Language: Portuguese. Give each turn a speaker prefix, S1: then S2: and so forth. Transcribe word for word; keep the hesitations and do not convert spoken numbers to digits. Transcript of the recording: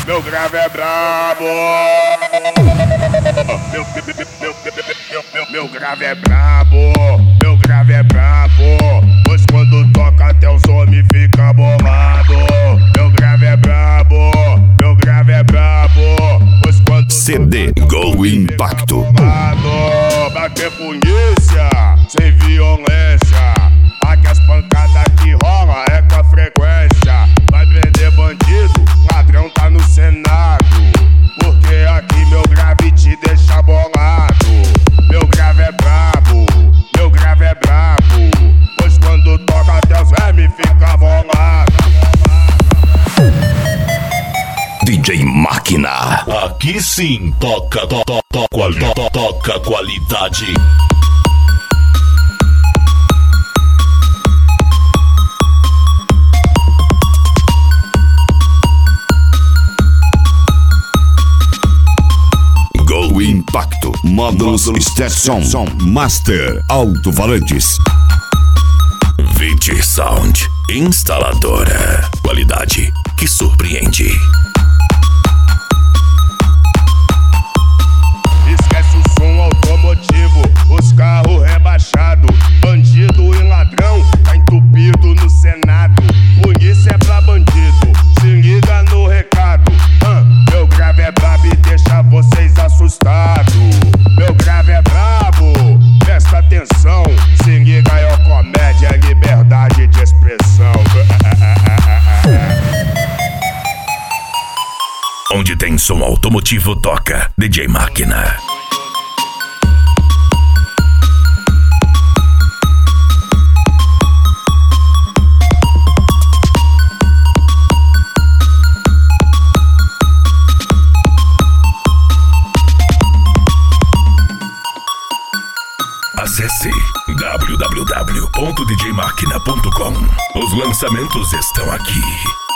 S1: meu grave é brabo. Meu, meu, meu, meu, meu, meu grave é brabo, meu grave é brabo. Pois quando toca até os homens fica bolado. Meu grave é brabo, meu grave é brabo. Pois quando
S2: C D Go Impacto.
S1: Bater polícia sem violência. Aqui as pancadas que rola é com a frequência. Vai prender bandido, ladrão tá no Senado. Porque aqui meu grave te deixa bolado. Meu grave é brabo, meu grave é brabo. Pois quando toca até os vermes fica bolado.
S2: D J Máquina.
S3: Aqui sim toca, to, to, to, qual, to, to, toca qualidade.
S2: Go Impacto. Módulos Stetson Master Alto-Falantes.
S3: Vit Sound Instaladora. Qualidade que surpreende.
S1: Esquece o som automotivo, os carros rebaixados. Bandido e ladrão tá entupido no Senado. Polícia é pra bandido, se liga no recado. ah, Meu grave é brabo e deixa vocês assustados. Meu grave é brabo, presta atenção. Se liga aí, ó, comédia, é liberdade de expressão.
S3: Onde tem som automotivo toca D J Máquina. Acesse w w w ponto d j máquina ponto com. Os lançamentos estão aqui.